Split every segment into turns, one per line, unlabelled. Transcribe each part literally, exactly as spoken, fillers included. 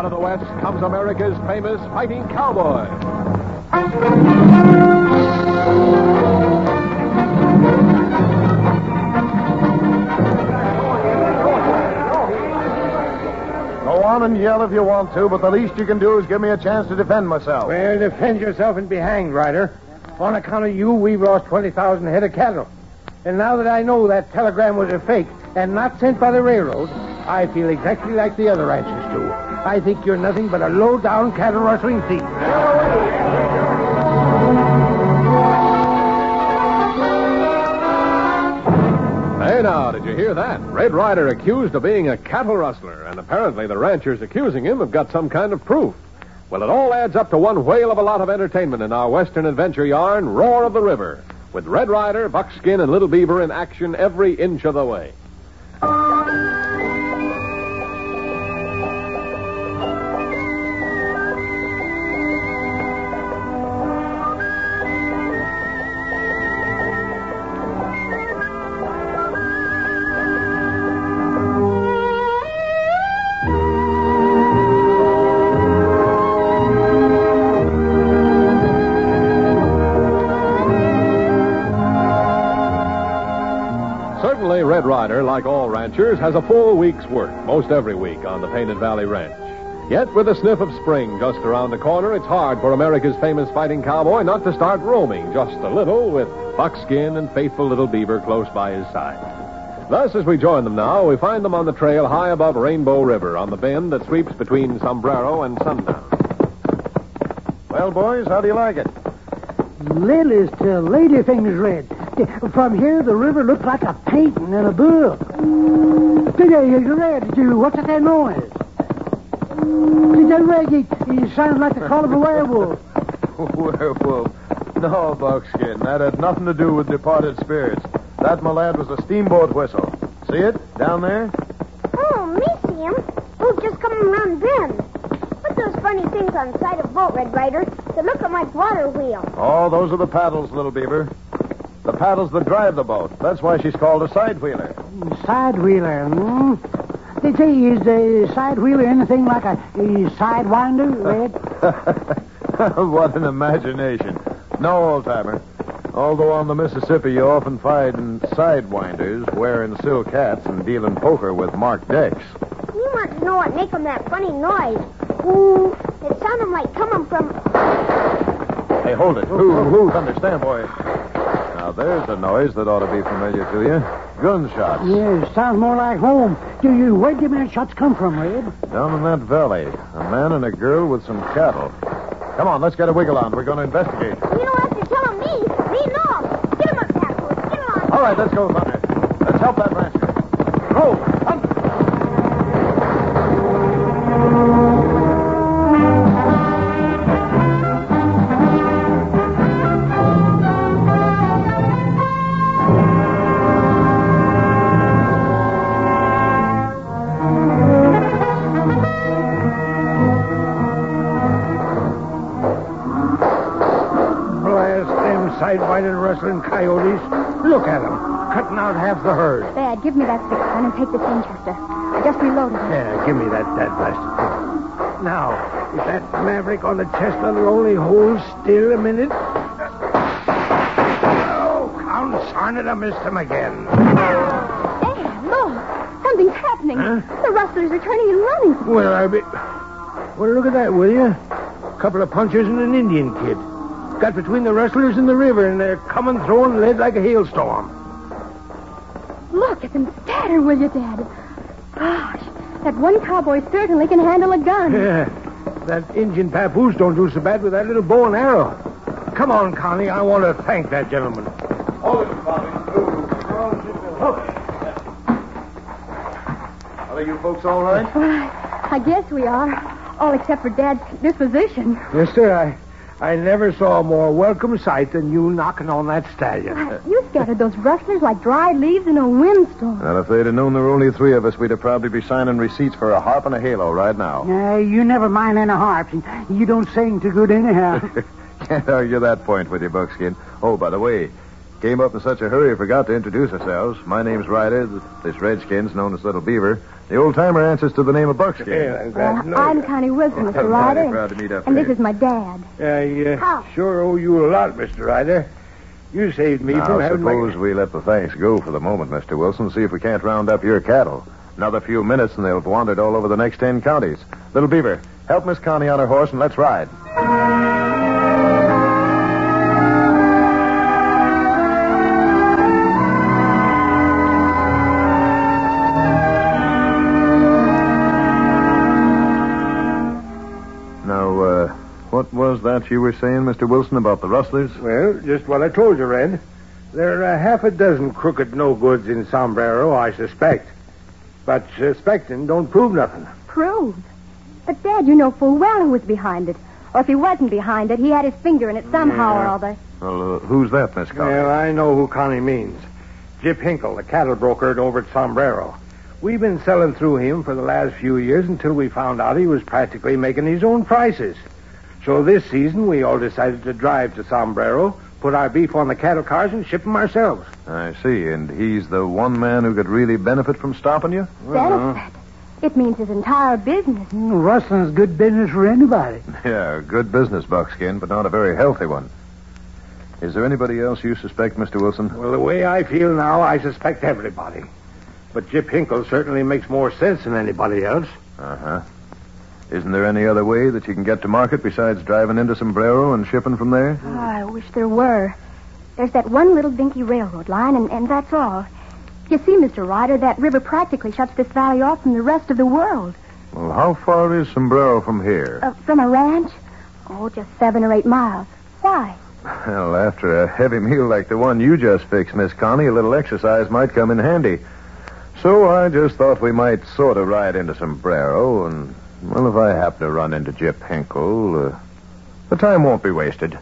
of the West comes America's famous fighting cowboy.
Go on and yell if you want to, but the least you can do is give me a chance to defend myself.
Well, defend yourself and be hanged, Ryder. On account of you, we've lost twenty thousand head of cattle. And now that I know that telegram was a fake and not sent by the railroad, I feel exactly like the other ranchers do. I think you're nothing but a low-down cattle-rustling thief.
Hey, now, did you hear that? Red Ryder accused of being a cattle rustler, and apparently the ranchers accusing him have got some kind of proof. Well, it all adds up to one whale of a lot of entertainment in our Western adventure yarn, Roar of the River, with Red Ryder, Buckskin, and Little Beaver in action every inch of the way. Certainly, Red Ryder, like all ranchers, has a full week's work, most every week, on the Painted Valley Ranch. Yet, with a sniff of spring just around the corner, it's hard for America's famous fighting cowboy not to start roaming just a little with Buckskin and faithful Little Beaver close by his side. Thus, as we join them now, we find them on the trail high above Rainbow River on the bend that sweeps between Sombrero and Sundown.
Well, boys, how do you like it?
Lily's to lady things, Red. From here, the river looks like a painting in a book. Red, did you, what's that noise? Did that Red, it, it sounds like the call of a werewolf.
Werewolf? No, Buckskin, that had nothing to do with departed spirits. That, my lad, was a steamboat whistle. See it, down there?
Oh, me see him. Boat just coming around bend. What's those funny things on the side of the boat, Red Ryder? They look like my water wheel.
Oh, those are the paddles, Little Beaver. The paddles that drive the boat. That's why she's called a side-wheeler.
Side-wheeler, hmm? They say, is a side-wheeler anything like a, a sidewinder, Red?
What an imagination. No, old-timer. Although on the Mississippi you often find sidewinders wearing silk hats and dealing poker with marked decks.
You want to know what make them that funny noise. Ooh, it sounded like coming from...
Hey, hold it. Who, who, understand, boy. Now, there's a noise that ought to be familiar to you. Gunshots.
Yeah, it sounds more like home. Do you, where'd the men shots come from, Red?
Down in that valley. A man and a girl with some cattle. Come on, let's get a wiggle on. We're going to investigate.
You know what you're telling me? Lean off. Get him up, Packwood. Get him on.
All right, let's go, Thunder. Let's help that rancher. Go, Thunder.
Side-winded rustling coyotes. Look at them, cutting out half the herd.
Dad, give me that six gun and take the Winchester. I just reloaded it.
Yeah, give me that, that blasted thing. Now, if that maverick on the chestnut will only hold still a minute. Oh, consarn it, I missed him again.
Dad, look. Something's happening.
Huh?
The rustlers are turning and running.
Well, I be... Well, look at that, will you? A couple of punchers and an Indian kid. Got between the rustlers and the river, and they're coming throwing lead like a hailstorm.
Look at them scatter, will you, Dad? Gosh, that one cowboy certainly can handle a gun.
Yeah, that Indian papoose don't do so bad with that little bow and arrow. Come on, Connie, I want to thank that gentleman.
Hold it, Bobby. Are you folks all right?
Well, I guess we are. All except for Dad's disposition.
Yes, sir, I... I never saw a more welcome sight than you knocking on that stallion.
Why, you scattered those rustlers like dried leaves in a windstorm.
Well, if they'd have known there were only three of us, we'd have probably be signing receipts for a harp and a halo right now.
Uh, you never mind any harps. You don't sing too good anyhow.
Can't argue that point with you, Buckskin. Oh, by the way, came up in such a hurry I forgot to introduce ourselves. My name's Ryder. This redskin's known as Little Beaver. The old-timer answers to the name of Buckskin.
Yeah, I'm glad
Well,
to know
I'm
that.
Connie Wilson, Mister
I'm
Ryder.
mighty proud to meet up
And
with
this
you.
is my dad.
I uh,
How?
sure owe you a lot, Mister Ryder. You saved me
Now,
from having my...
suppose we let the thanks go for the moment, Mister Wilson, see if we can't round up your cattle. Another few minutes and they'll have wandered all over the next ten counties. Little Beaver, help Miss Connie on her horse and let's ride. Now, uh, what was that you were saying, Mister Wilson, about the rustlers?
Well, just what I told you, Red. There are a half a dozen crooked no-goods in Sombrero, I suspect. But suspecting don't prove nothing.
Prove? But, Dad, you know full well who was behind it. Or if he wasn't behind it, he had his finger in it somehow
Yeah.
or other.
Well, uh, who's that, Miss Connie?
Well, I know who Connie means. Jip Hinkle, the cattle broker over at Sombrero. We've been selling through him for the last few years until we found out he was practically making his own prices. So this season, we all decided to drive to Sombrero, put our beef on the cattle cars, and ship them ourselves.
I see, and he's the one man who could really benefit from stopping you?
Benefit? It means his entire business.
Mm, rustling's good business for anybody.
Yeah, good business, Buckskin, but not a very healthy one. Is there anybody else you suspect, Mister Wilson?
Well, the way I feel now, I suspect everybody. But Jip Hinkle certainly makes more sense than anybody else.
Uh-huh. Isn't there any other way that you can get to market besides driving into Sombrero and shipping from there?
Oh, I wish there were. There's that one little dinky railroad line, and, and that's all. You see, Mister Ryder, that river practically shuts this valley off from the rest of the world.
Well, how far is Sombrero from here?
Uh, from a ranch? Oh, just seven or eight miles. Why?
Well, after a heavy meal like the one you just fixed, Miss Connie, a little exercise might come in handy. So I just thought we might sort of ride into Sombrero, and, well, if I happen to run into Jip Hinkle, uh, the time won't be wasted.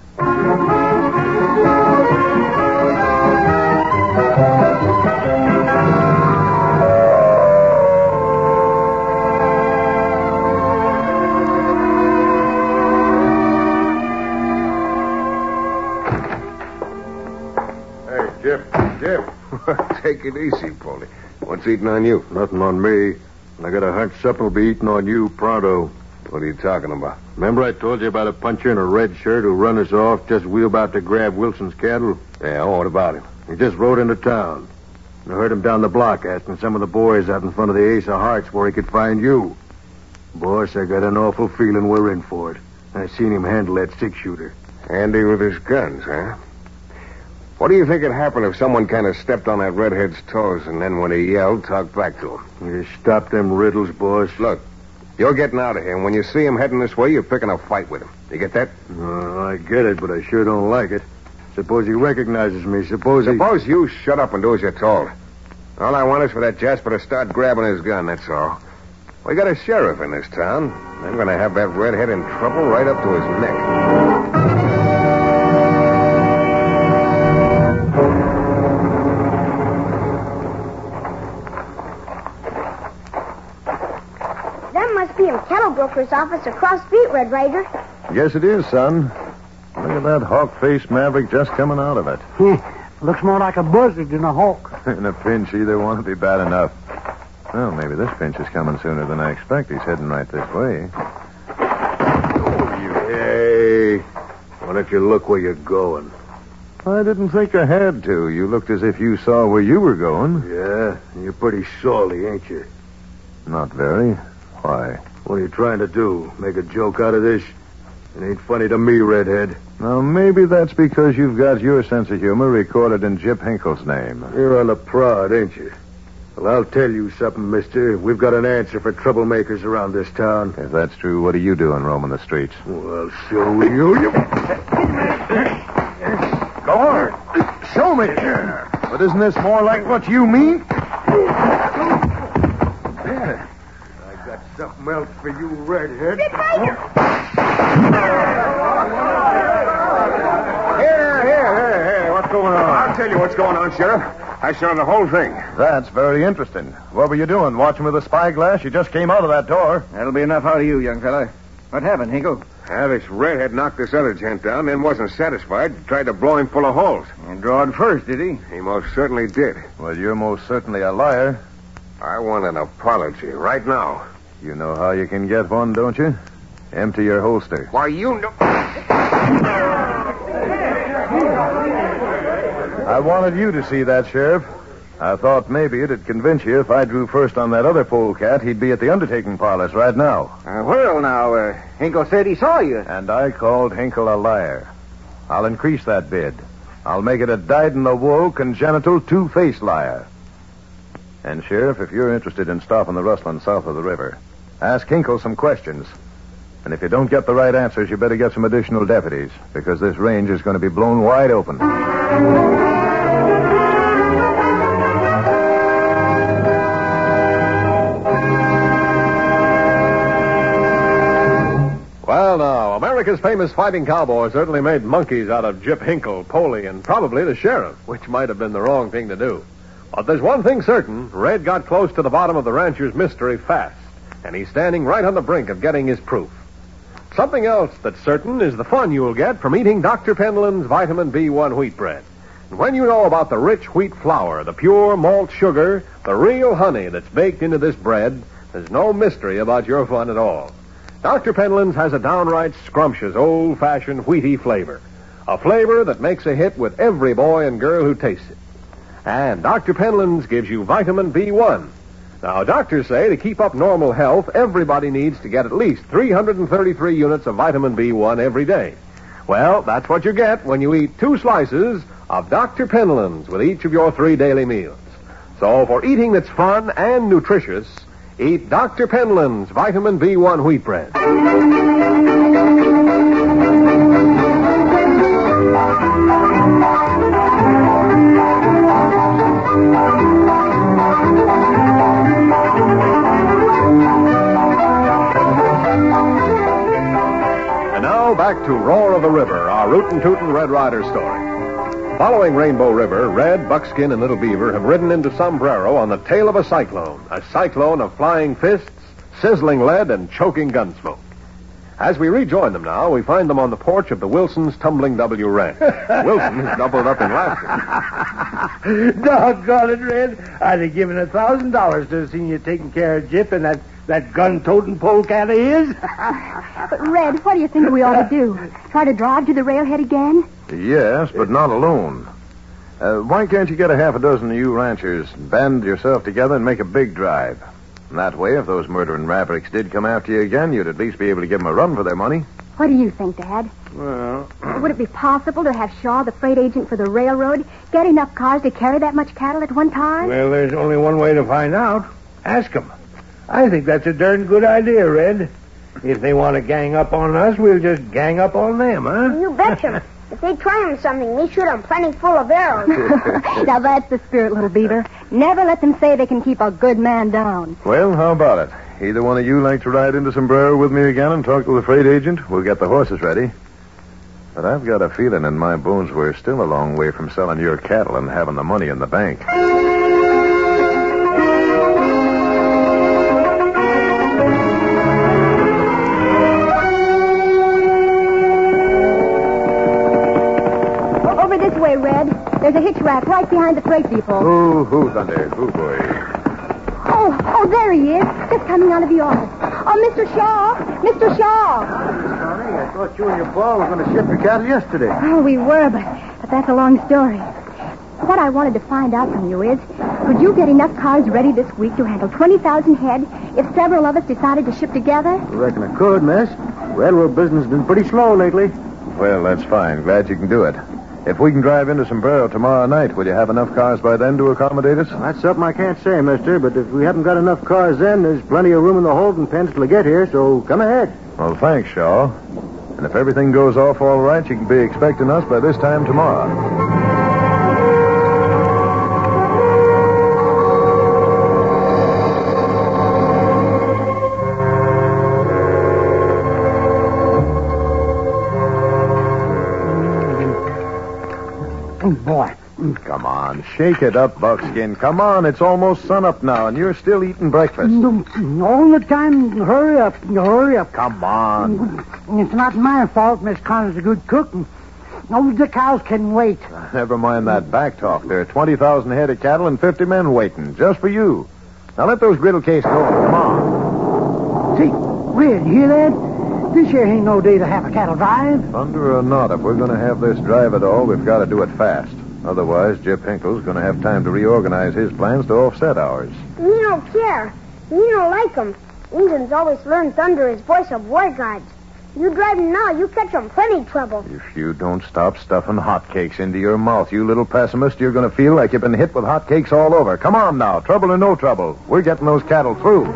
Hey, Jip, Jip. Take it easy, Polly. What's eating on you?
Nothing on me. I got a hunch something will be eating on you pronto.
What are you talking about?
Remember I told you about a puncher in a red shirt who run us off just as we were about to grab Wilson's cattle?
Yeah, what about him?
He just rode into town. I heard him down the block asking some of the boys out in front of the Ace of Hearts where he could find you. Boss, I got an awful feeling we're in for it. I seen him handle that six-shooter.
Handy with his guns, huh? What do you think would happen if someone kind of stepped on that redhead's toes and then when he yelled, talked back to him?
You stop them riddles, boss.
Look, you're getting out of here, and when you see him heading this way, you're picking a fight with him. You get that?
Uh, I get it, but I sure don't like it. Suppose he recognizes me. Suppose he...
Suppose you shut up and do as you're told. All I want is for that Jasper to start grabbing his gun, that's all. We got a sheriff in this town. I'm going to have that redhead in trouble right up to his neck.
That must be a cattle broker's office across the street, Red Ryder.
Yes, it is, son. Look at that hawk-faced maverick just coming out of it.
Looks more like a buzzard than a hawk.
In a pinch, either one would be bad enough. Well, maybe this pinch is coming sooner than I expect. He's heading right this way.
Hey, why don't you look where you're going?
I didn't think I had to. You looked as if you saw where you were going.
Yeah, you're pretty surly, ain't you?
Not very. Why?
What are you trying to do? Make a joke out of this? It ain't funny to me, Redhead.
Now, maybe that's because you've got your sense of humor recorded in Jip Hinkle's name.
You're on the prod, ain't you? Well, I'll tell you something, mister. We've got an answer for troublemakers around this town.
If that's true, what are you doing roaming the streets?
Well, show you. you...
Go on. Show me. But isn't this more like what you mean?
I got something else for you, Redhead.
Here, here, here, here. What's going on? I'll tell you what's going on, Sheriff. I saw the whole thing.
That's very interesting. What were you doing? Watching with a spyglass? You just came out of that door.
That'll be enough out of you, young fella. What happened, Hinkle?
Ah, this redhead knocked this other gent down, then wasn't satisfied. Tried to blow him full of holes.
And drawed first, did he?
He most certainly did.
Well, you're most certainly a liar.
I want an apology right now.
You know how you can get one, don't you? Empty your holster.
Why, you know...
I wanted you to see that, Sheriff. I thought maybe it'd convince you if I drew first on that other polecat, he'd be at the undertaking parlors right now.
Uh, well, now, uh, Hinkle said he saw you.
And I called Hinkle a liar. I'll increase that bid. I'll make it a dyed-in-the-wool, congenital, two-faced liar. And, Sheriff, if you're interested in stopping the rustling south of the river, ask Hinkle some questions. And if you don't get the right answers, you better get some additional deputies, because this range is going to be blown wide open.
Well, now, America's famous fighting cowboy certainly made monkeys out of Jip Hinkle, Poley, and probably the sheriff, which might have been the wrong thing to do. But there's one thing certain. Red got close to the bottom of the rancher's mystery fast, and he's standing right on the brink of getting his proof. Something else that's certain is the fun you'll get from eating Doctor Penland's Vitamin B one wheat bread. And when you know about the rich wheat flour, the pure malt sugar, the real honey that's baked into this bread, there's no mystery about your fun at all. Doctor Penland's has a downright scrumptious, old-fashioned wheaty flavor. A flavor that makes a hit with every boy and girl who tastes it. And Doctor Penland's gives you Vitamin B one. Now, doctors say to keep up normal health, everybody needs to get at least three hundred thirty-three units of Vitamin B one every day. Well, that's what you get when you eat two slices of Doctor Penland's with each of your three daily meals. So, for eating that's fun and nutritious, eat Doctor Penland's Vitamin B one wheat bread. And now back to Roar of the River, our rootin' tootin' Red Rider story. Following Rainbow River, Red, Buckskin, and Little Beaver have ridden into Sombrero on the tail of a cyclone. A cyclone of flying fists, sizzling lead, and choking gun smoke. As we rejoin them now, we find them on the porch of the Wilson's Tumbling W Ranch. Wilson has doubled up in laughter.
Doggone it, Red. I'd have given a thousand dollars to have seen you taking care of Jip and that, that gun-toting polecat of his.
But, Red, what do you think we ought to do? Try to drive to the railhead again?
Yes, but not alone. Uh, why can't you get a half a dozen of you ranchers, band yourself together, and make a big drive? And that way, if those murdering mavericks did come after you again, you'd at least be able to give them a run for their money.
What do you think, Dad?
Well...
Would it be possible to have Shaw, the freight agent for the railroad, get enough cars to carry that much cattle at one time?
Well, there's only one way to find out. Ask them. I think that's a darn good idea, Red. If they want to gang up on us, we'll just gang up on them, huh?
You betcha. If they try on something, we shoot them plenty full of arrows.
Now, that's the spirit, Little Beaver. Never let them say they can keep a good man down.
Well, how about it? Either one of you like to ride into Sombrero with me again and talk to the freight agent? We'll get the horses ready. But I've got a feeling in my bones we're still a long way from selling your cattle and having the money in the bank.
Over this way, Red. There's a hitch rack right behind the freight depot.
Oh, who's under? Who, boy?
Oh, oh, there he is. Just coming out of the office. Oh, Mister Shaw. Mister Shaw.
Connie, I thought you and your pa were going to ship your cattle yesterday.
Oh, we were, but, but that's a long story. What I wanted to find out from you is, could you get enough cars ready this week to handle twenty thousand head if several of us decided to ship together?
I reckon I could, miss. Railroad business has been pretty slow lately.
Well, that's fine. Glad you can do it. If we can drive into Sombrero tomorrow night, will you have enough cars by then to accommodate us?
Well, that's something I can't say, mister, but if we haven't got enough cars then, there's plenty of room in the holding pens till we get here, so come ahead.
Well, thanks, Shaw. And if everything goes off all right, you can be expecting us by this time tomorrow.
Boy.
Come on, shake it up, Buckskin. Come on, it's almost sunup now, and you're still eating breakfast.
All the time, hurry up, hurry up.
Come on.
It's not my fault Miss Connor's a good cook. Oh, the cows can wait.
Never mind that back talk. There are twenty thousand head of cattle and fifty men waiting, just for you. Now let those griddle case go. Come on.
See, Red, you hear that? This here ain't no day to have a cattle drive.
Thunder or not, if we're going to have this drive at all, we've got to do it fast. Otherwise, Jip Hinkle's going to have time to reorganize his plans to offset ours.
Me don't care. Me don't like him. Indians always learn thunder is voice of war gods. You drive him now, you catch him plenty trouble.
If you don't stop stuffing hotcakes into your mouth, you little pessimist, you're going to feel like you've been hit with hotcakes all over. Come on now, trouble or no trouble. We're getting those cattle through.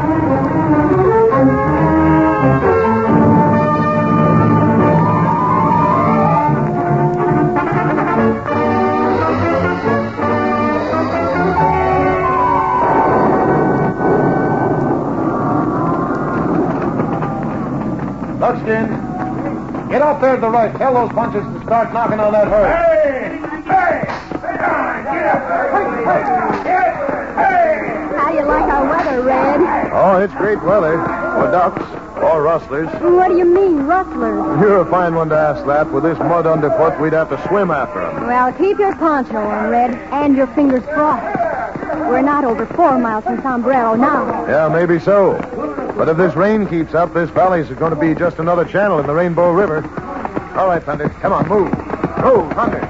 Buckskin, get up there to the right. Tell those punches to start knocking on that herd.
Hey! Hey! Sit down! Get up there! Hey! Get! Hey!
How you like our weather, Red?
Oh, it's great weather. For ducks or rustlers.
What do you mean, rustlers?
You're a fine one to ask that. With this mud underfoot, we'd have to swim after them.
Well, keep your poncho on, Red, and your fingers crossed. We're not over four miles from Sombrero now.
Yeah, maybe so. But if this rain keeps up, this valley's going to be just another channel in the Rainbow River. All right, Thunder. Come on, move. Move, Thunder.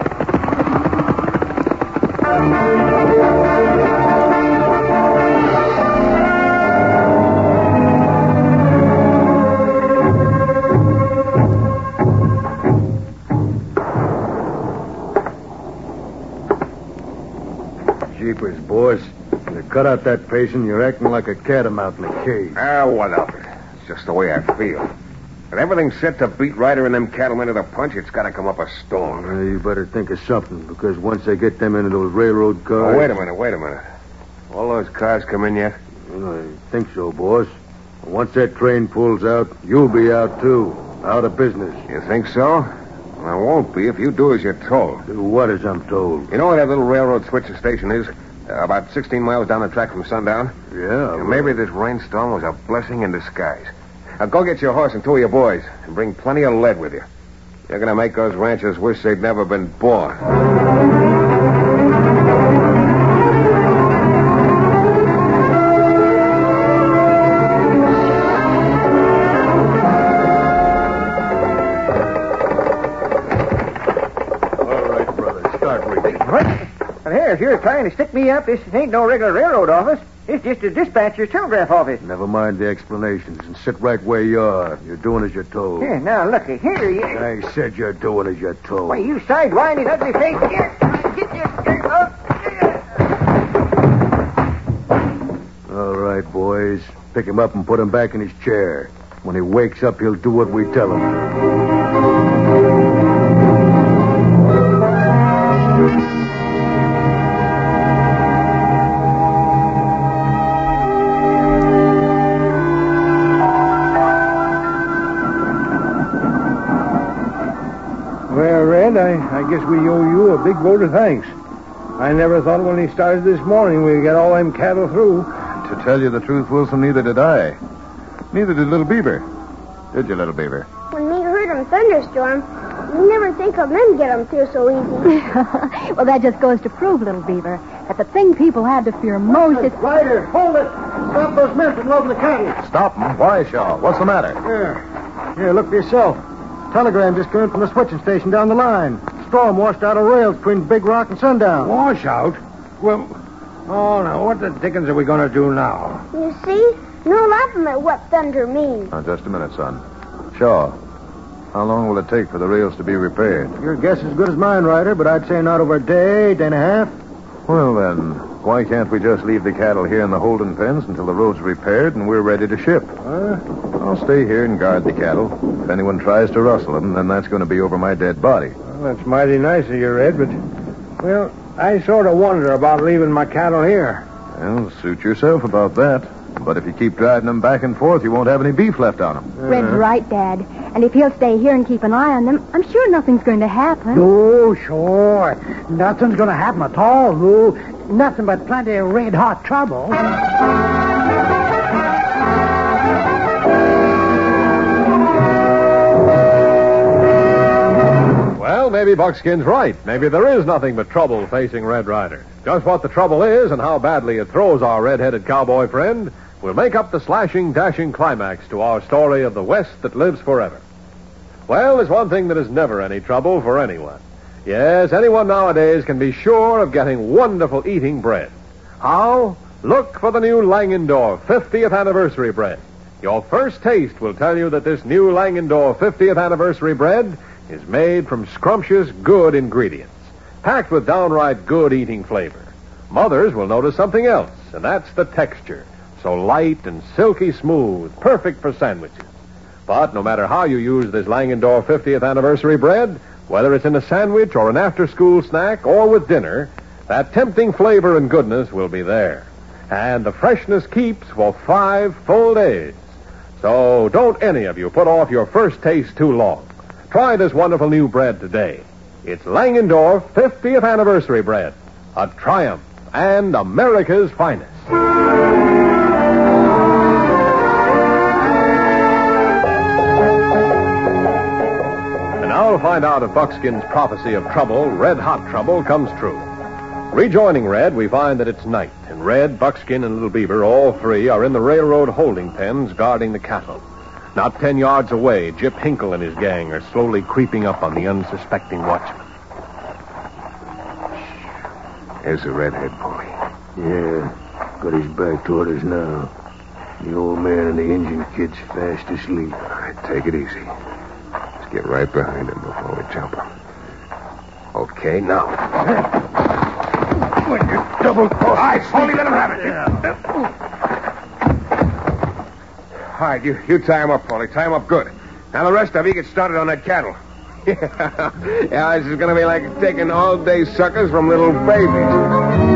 Jeepers, boss. You cut out that pace and you're acting like a catamount in a cage.
Ah, what of it? It's just the way I feel. When everything's set to beat Ryder and them cattlemen to the punch, it's got to come up a storm.
Well, you better think of something, because once they get them into those railroad cars...
Oh, wait a minute, wait a minute. All those cars come in yet?
Well, I think so, boss. Once that train pulls out, you'll be out, too. Out of business.
You think so? Well, I won't be if you do as you're told.
Do what as I'm told?
You know where that little railroad switching station is? Uh, about sixteen miles down the track from sundown?
Yeah.
And maybe this rainstorm was a blessing in disguise. Now go get your horse and two of your boys and bring plenty of lead with you. You're going to make those ranchers wish they'd never been born.
All right, brother. Start reading.
What? Well, here, if you're trying to stick me up, this ain't no regular railroad office. It's just a dispatcher's telegraph office.
Never mind the explanations and sit right where you are. You're doing as you're told.
Here, now, looky. Here you...
I said you're doing as you're told.
Why, you sidewinding ugly face. Here, get your skirt up.
All right, boys. Pick him up and put him back in his chair. When he wakes up, he'll do what we tell him.
Well, Red, I, I guess we owe you a big vote of thanks. I never thought when he started this morning we'd get all them cattle through.
To tell you the truth, Wilson, neither did I. Neither did Little Beaver. Did you, Little Beaver?
When me heard 'em thunderstorm, you never think of men get 'em through so easy.
Well, that just goes to prove, little Beaver, that the thing people had to fear most is...
Ryder, hold it. Stop those men from loading the cattle.
Stop them. Why, Shaw? What's the matter?
Here. Here, look for yourself. Telegram just came in from the switching station down the line. Storm washed out a rail between Big Rock and Sundown.
Wash out? Well, oh, now, what the dickens are we going to do now?
You see? No laughing at what thunder means.
Now, just a minute, son. Shaw, how long will it take for the rails to be repaired?
Your guess is as good as mine, Ryder, but I'd say not over a day, day and a half.
Well, then, why can't we just leave the cattle here in the holding pens until the road's repaired and we're ready to ship?
Huh?
I'll stay here and guard the cattle. If anyone tries to rustle them, then that's going to be over my dead body.
Well, that's mighty nice of you, Red, but, well, I sort of wonder about leaving my cattle here.
Well, suit yourself about that. But if you keep driving them back and forth, you won't have any beef left on them.
Red's right, Dad. And if he'll stay here and keep an eye on them, I'm sure nothing's going to happen.
Oh, sure. Nothing's going to happen at all, Lou. Nothing but plenty of red-hot trouble.
Well, maybe maybe Buckskin's right. Maybe there is nothing but trouble facing Red Ryder. Just what the trouble is and how badly it throws our red-headed cowboy friend will make up the slashing, dashing climax to our story of the West that lives forever. Well, there's one thing that is never any trouble for anyone. Yes, anyone nowadays can be sure of getting wonderful eating bread. How? Look for the new Langendorf fiftieth Anniversary Bread. Your first taste will tell you that this new Langendorf fiftieth Anniversary Bread is made from scrumptious, good ingredients, packed with downright good eating flavor. Mothers will notice something else, and that's the texture. So light and silky smooth, perfect for sandwiches. But no matter how you use this Langendorf fiftieth Anniversary Bread, whether it's in a sandwich or an after-school snack or with dinner, that tempting flavor and goodness will be there. And the freshness keeps for five full days. So don't any of you put off your first taste too long. Try this wonderful new bread today. It's Langendorf fiftieth Anniversary Bread, a triumph and America's finest. And now to find out if Buckskin's prophecy of trouble, red-hot trouble, comes true. Rejoining Red, we find that it's night, and Red, Buckskin, and Little Beaver, all three, are in the railroad holding pens guarding the cattle. Not ten yards away, Jip Hinkle and his gang are slowly creeping up on the unsuspecting watchman.
There's the redhead, Polly.
Yeah, got his back toward us now. The old man and the engine kid's fast asleep.
All right, take it easy. Let's get right behind him before we jump him. Okay, now.
When you double cross.
All right, Polly, let him have it. All right, you, you tie him up, Polly. Tie him up good. Now the rest of you get started on that cattle. Yeah, yeah, this is going to be like taking all-day suckers from little babies.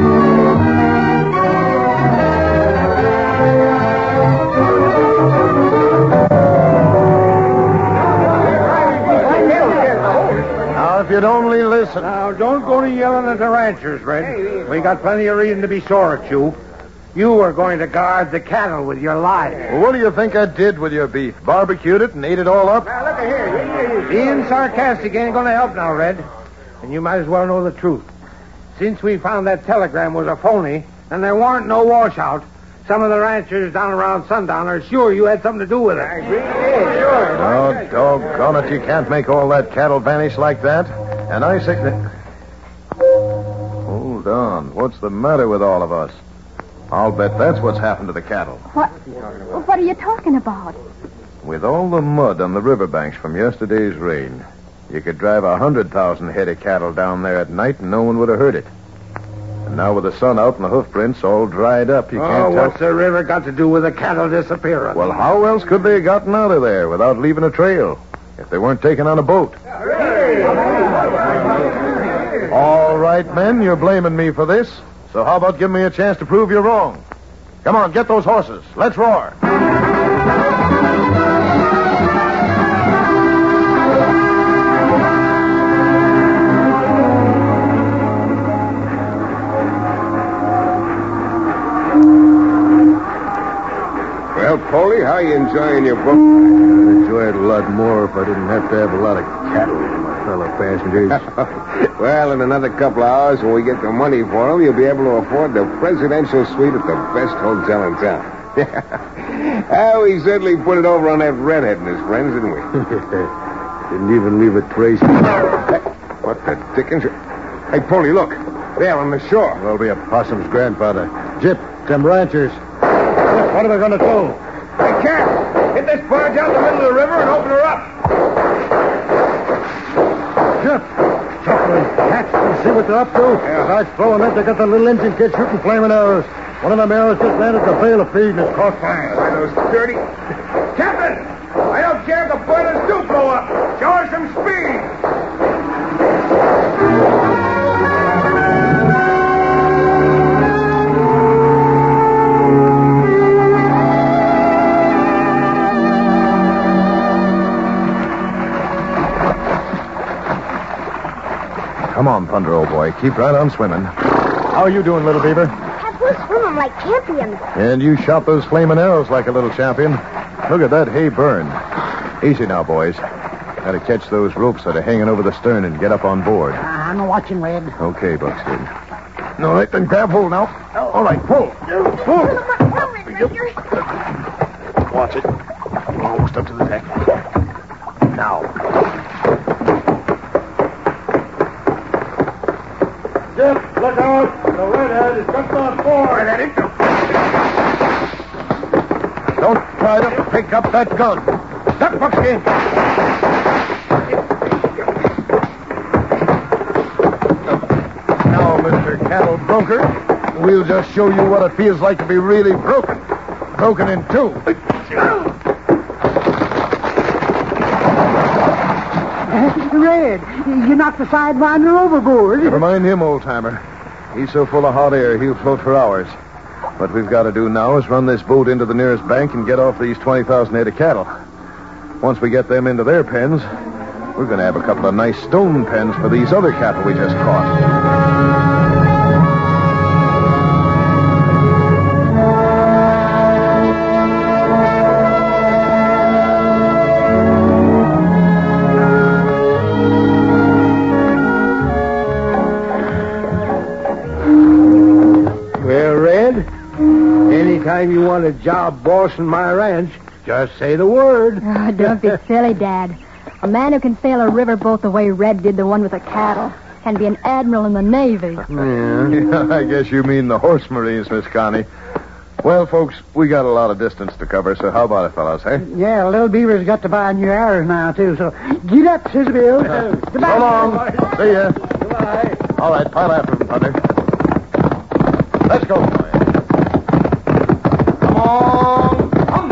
If you'd only listen. Now, don't go to yelling at the ranchers, Red. We got plenty of reason to be sore at you. You were going to guard the cattle with your lives.
Well, what do you think I did with your beef? Barbecued it and ate it all up?
Now, look at here. Being sarcastic ain't going to help now, Red. And you might as well know the truth. Since we found that telegram was a phony and there weren't no washout, some of the ranchers down around Sundown are sure you had something to do with it. I agree. Yeah, sure.
Oh, doggone it. You can't make all that cattle vanish like that. And I say that... Hold on. What's the matter with all of us? I'll bet that's what's happened to the cattle.
What? What are you talking about?
With all the mud on the riverbanks from yesterday's rain, you could drive a hundred thousand head of cattle down there at night and no one would have heard it. And now with the sun out and the hoof prints all dried up, you
oh,
can't tell...
what's the river got to do with the cattle disappearing?
Well, how else could they have gotten out of there without leaving a trail if they weren't taken on a boat? All right, men, you're blaming me for this. So how about giving me a chance to prove you're wrong? Come on, get those horses. Let's roar.
Well, Polly, how are you enjoying your book?
I'd enjoy it a lot more if I didn't have to have a lot of cattle for my fellow passengers.
Well, in another couple of hours, when we get the money for them, you'll be able to afford the presidential suite at the best hotel in town. Oh, we certainly put it over on that redhead and his friends, didn't we?
Didn't even leave a trace.
Hey, what the dickens? Hey, Polly, look. There on the shore.
That'll be a possum's grandfather. Jip, them ranchers. What are they going to do?
They can't. Hit this barge out in the middle of the river and open her up.
Jip, shuffling cats. You see what they're up to?
Yeah.
Starts flowing up. They got the little engine kid shooting flaming arrows. One of them arrows just landed the bale of feed and it's caught fire.
Why, those dirty... Captain! I don't care if the boilers do blow up. Show us some speed.
Come on, Thunder, old boy. Keep right on swimming. How are you doing, little beaver?
Have we swim them like champions?
And you shot those flaming arrows like a little champion. Look at that hay burn. Easy now, boys. Got to catch those ropes that are hanging over the stern and get up on board.
I'm watching, Red.
Okay, Buxton.
All right, then grab hold now. All right, pull. Pull. Watch it. Almost up to the deck. Now.
Jeff, look out. The redhead is just on board.
Don't try to pick up that gun. Duck, Buckskin. Now, Mister Cattle Broker, we'll just show you what it feels like to be really broken. Broken in two.
Red, you knocked the sidewinder overboard.
Never mind him, old-timer. He's so full of hot air, he'll float for hours. What we've got to do now is run this boat into the nearest bank and get off these twenty thousand head of cattle. Once we get them into their pens, we're going to have a couple of nice stone pens for these other cattle we just caught.
Well, Red, anytime you want a job bossing my ranch, just say the word.
Oh, don't be silly, Dad. A man who can sail a river boat the way Red did the one with the cattle can be an admiral in the Navy.
Yeah, I guess you mean the horse marines, Miss Connie. Well, folks, we got a lot of distance to cover, so how about it, fellas, eh?
Yeah, Little Beaver's got to buy new arrows now, too, so get up, Sister Bill. Goodbye.
So long. See ya.
Goodbye.
All right, pile after him, Thunder. Let's go. Come on. Come.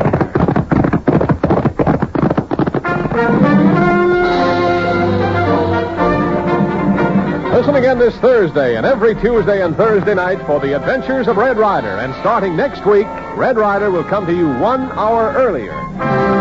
Listen again this Thursday and every Tuesday and Thursday night for the adventures of Red Ryder. And starting next week, Red Ryder will come to you one hour earlier.